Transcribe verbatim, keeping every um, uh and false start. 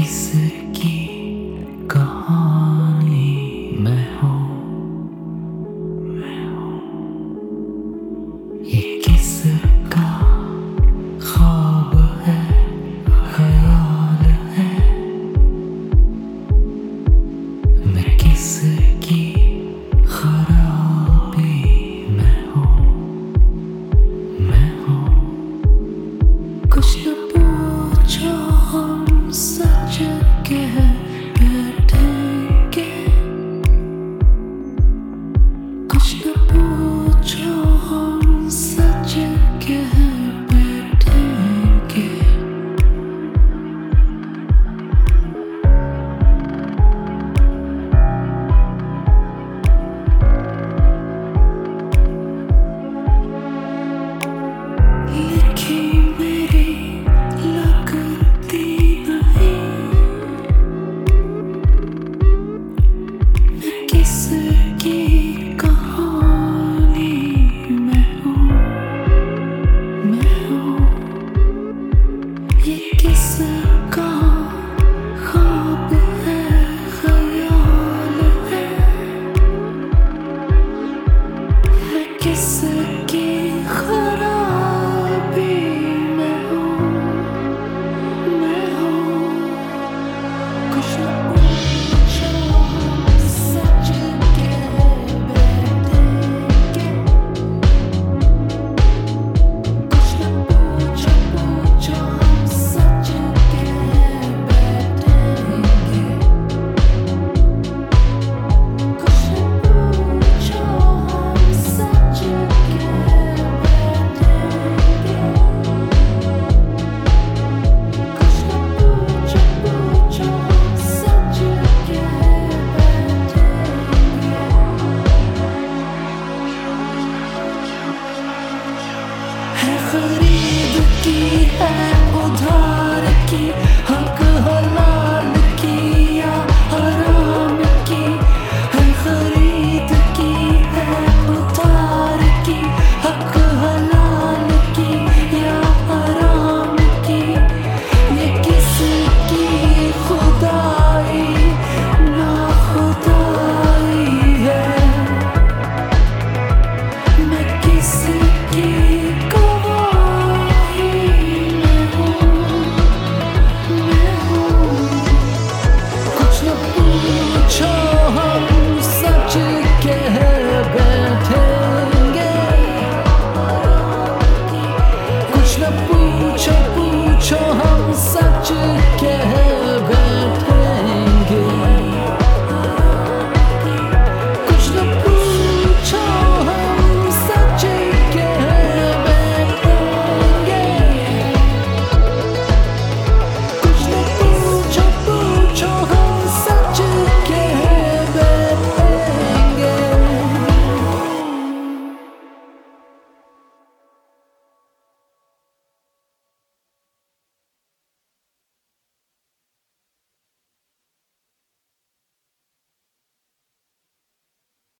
किसकी कहानी मैं हूँ, मैं हूँ। ये किसका ख्वाब है, ख्याल है। मैं किसकी खराबी मैं हूँ, मैं हूँ। कुछ न पूछो हम सच कह बैठेंगे, कुछ न पूछो हम सच कह बैठेंगे। लिखी मेरी लगती नहीं, मैं किसकी कहानी मैं हूँ, मैं हूँ। ये किसका ख्वाब है, ख्याल है। मैं किसकी खराबी मैं हूँ, मैं हूँ। कुछ न पूछो हम सच कह बैठेंगे, कुछ न पूछो पूछो हम सच कह बैठेंगे, कुछ न पूछो हम सच कह बैठेंगे, कुछ न पूछो पूछो हम सच कह बैठेंगे। है खरीद की है उधार की।